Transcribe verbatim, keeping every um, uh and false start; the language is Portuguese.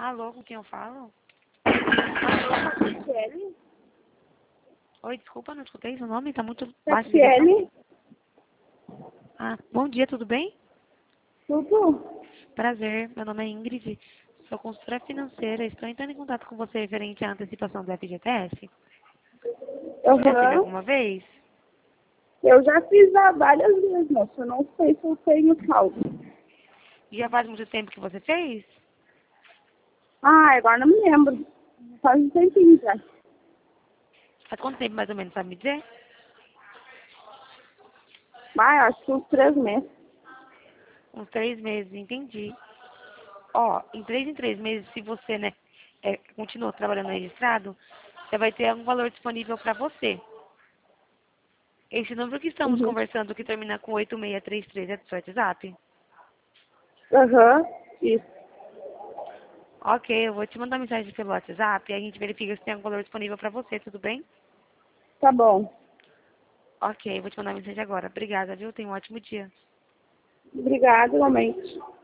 Alô, com quem eu falo? Tatiele? Oi, desculpa, não escutei seu nome, tá muito baixo. Tatiele? Ah, bom dia, tudo bem? Tudo? Prazer, meu nome é Ingrid, sou consultora financeira, estou entrando em contato com você referente à antecipação do F G T S. Você já teve Aham. alguma vez? Eu já fiz há várias vezes, moça. Eu não sei se eu tenho saldo. Já faz muito tempo que você fez? Ah, agora não me lembro. Faz um tempinho já. Faz quanto tempo mais ou menos, sabe me dizer? Ah, eu acho que uns três meses. Uns três meses, entendi. Ó, em três em três meses, se você, né, é, continua trabalhando registrado, você vai ter um valor disponível para você. Esse número que estamos Uhum. conversando, que termina com oito seis três três, é do seu WhatsApp? Aham, isso. Ok, eu vou te mandar mensagem pelo WhatsApp e a gente verifica se tem algum valor disponível para você, tudo bem? Tá bom. Ok, vou te mandar mensagem agora. Obrigada, viu? Tenha um ótimo dia. Obrigada, igualmente.